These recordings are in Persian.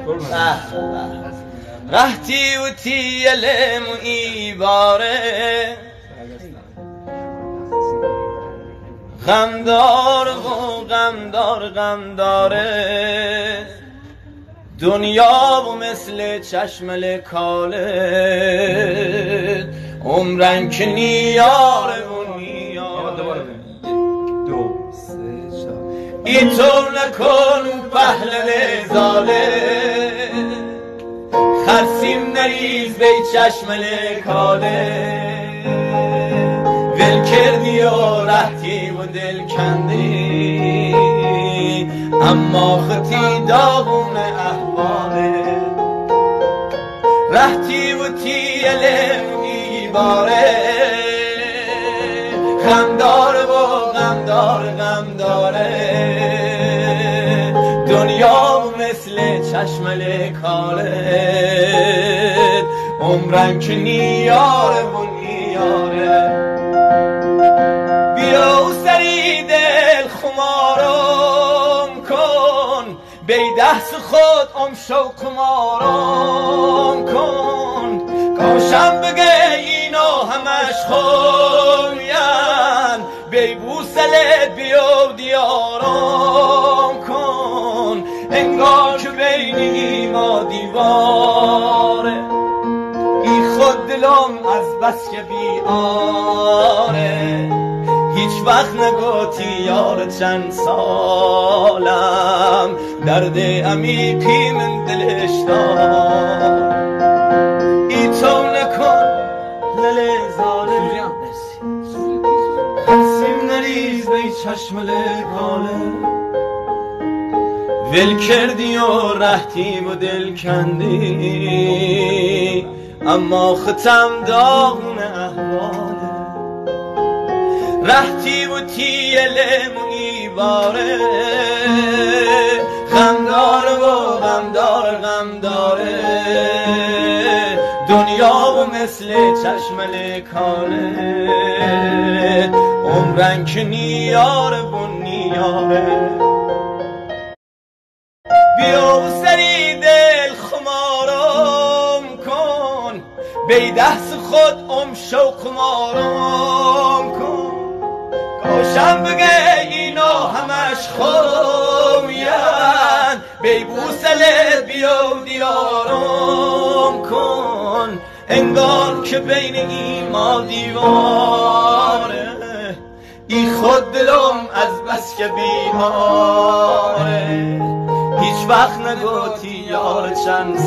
رحتی و تیلم ایباره غمدار و غمداره دنیا و مثل چشم کاله عمرن که نیاره و نیاره اینطور نکن پهلن زاله خرسیم نریز بی چشم کاله ول کردی و رحتی و دل کندی اما خطی داغون احواله رحتی و تیلم ایباره غمداره و غمداره دنیا و مثل چشم کاله عمرن که نیاره و نیاره بیا سری دل خمارم کن بی دست خود شو قمارم کن کاشم بگه اینا همش خوین بی بوسلت بیا دیارم کن انگار که بین ما دیواره ای خود دلم از بس که بیاره هیچ وقت نگوتی یار چند سالم درد عمیقی من دلش دار ای تو نکن لل ظالم خرسیم نریز بی چشم کاله ول کردی و رحتی و دل کندی اما ختم داغون احواله رحتی و تیلم ایباره غمداره و غمداره دنیا و مثل چشم کاله عمرن که نیاره و نیاره بیا و سری دل خمارم کن بی دست خود شو قمارم کن کاشم بگه اینا همش خوین بی بوسلت بیا دیارم کن انگار که بین ما دیواره ای خود دلم از بس که بیماره هیچ وقت نگوتی یار چند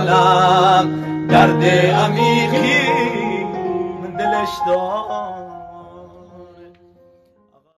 سالم درد عمیقی من دلش دار